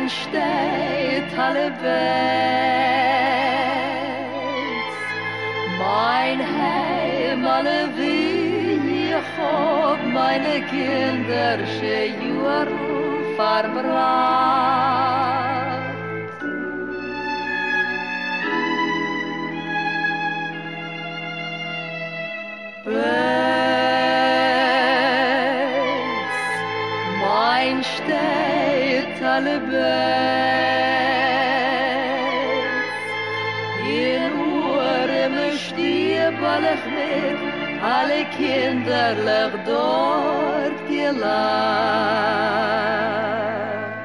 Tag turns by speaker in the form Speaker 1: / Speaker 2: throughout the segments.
Speaker 1: steht alle Welt, mein Heim, alle wie ich hab meine kindersche Jahre verbracht. Welt, mein steht alle Welt, in Uhrem stieberlich mit alle kinderlich dort gelacht.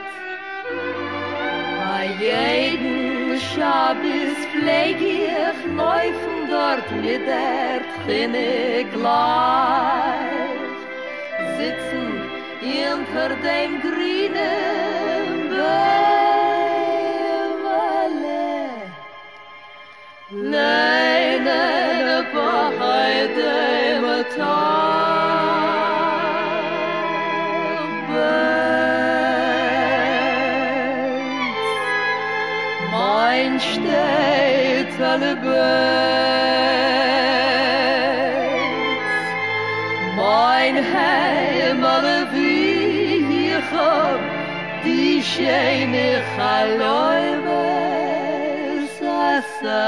Speaker 1: Bei jeden Schabbos pfleg ich laufen dort mit der Trinne gleich, sitzen hinter dem grünen Bäumerle, leinen bei dem Tagbett. Mein steht alle Welt, mein Heim, alle wie ich hab die schöne Chaläume Sassa.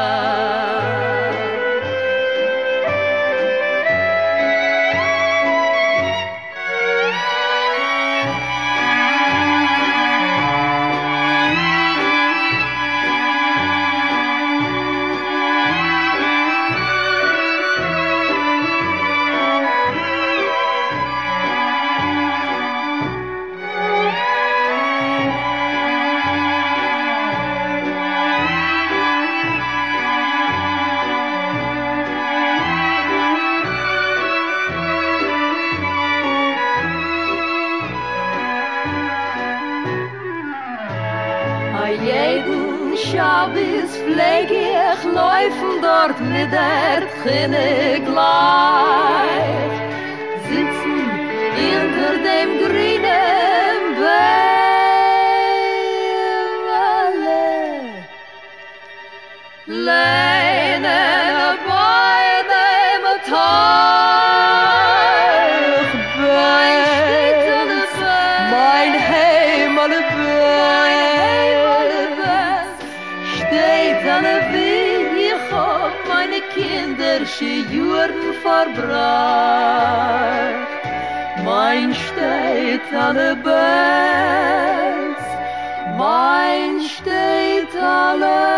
Speaker 1: Jeden Schabbos pfleg ich laufen dort mit der Trinne gleich, sitzen hinter dem grünen Bäumerle, leinen bei dem Tagbett, mein Heim, alle alle wie ich hab meine kindersche Jahre verbracht. Mein steht alle Welt, mein steht alle